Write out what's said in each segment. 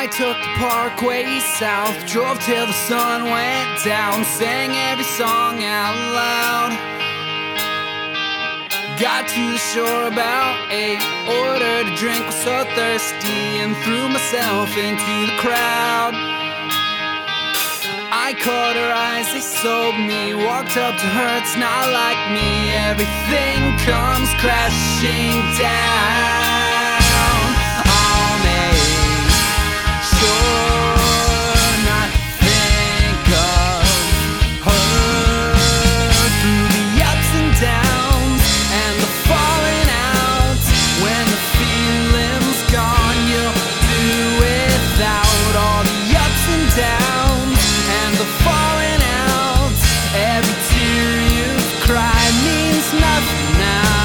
took the parkway south, drove till the sun went down, sang every song out loud. Got to the shore about 8, ordered a drink, was so thirsty, and threw myself into the crowd. I caught her eyes, they sold me, walked up to her, it's not like me, everything comes crashing down. I'll make sure not to think of her through the ups and downs and the falling out. When the feeling's gone, you'll do without all the ups and downs and the falling out. Every tear you've cried means nothing now.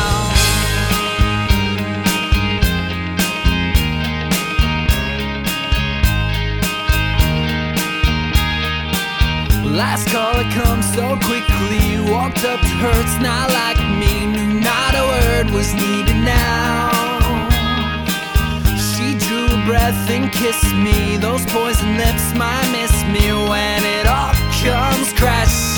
Last call, it comes so quickly. Walked up to her, it's not like me. Knew not a word was needed now. She drew a breath and kissed me. Those poison lips might miss me when it all comes crashing